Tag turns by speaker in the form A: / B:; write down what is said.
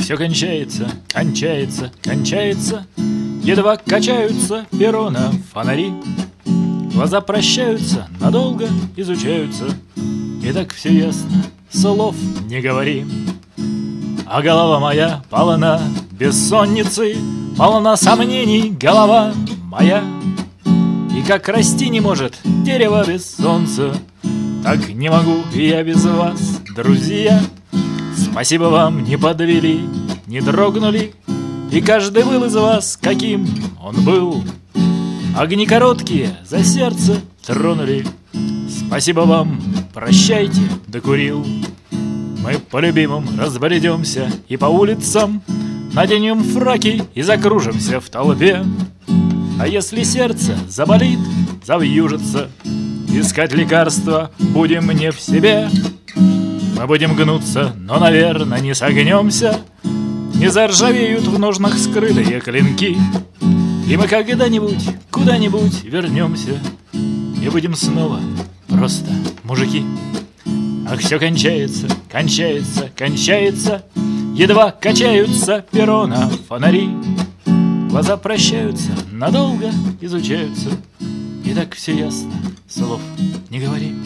A: все кончается, кончается, кончается. Едва качаются перрона фонари. Глаза прощаются, надолго изучаются. И так все ясно, слов не говори. А голова моя полна бессонницы, полна сомнений голова моя. И как расти не может дерево без солнца, так не могу и я без вас, друзья. Спасибо вам, не подвели, не дрогнули, и каждый был из вас, каким он был. Огни короткие за сердце тронули. Спасибо вам, прощайте, докурил. Мы по любимым разбредемся и по улицам, наденем фраки и закружимся в толпе. А если сердце заболит, завьюжится, искать лекарства будем не в себе. Мы будем гнуться, но, наверное, не согнемся. Не заржавеют в ножнах скрытые клинки. И мы когда-нибудь, куда-нибудь вернемся и будем снова просто мужики. Ах, все кончается, кончается, кончается. Едва качаются перрона фонари. Глаза прощаются, надолго изучаются. И так все ясно, слов не говори.